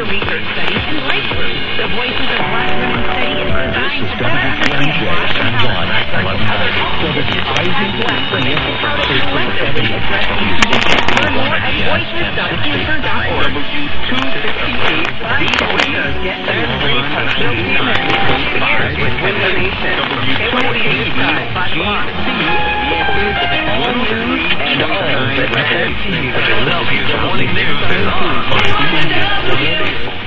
research studies and breakthroughs. The Voices of Black Women study is designed to better understand Black empowerment versus other institutions as Black women and how to collectively address these issues. Learn more at voices.cancer.org. W258 Voices get every country inspired with information. W288 and all that Philadelphia Morning News is on.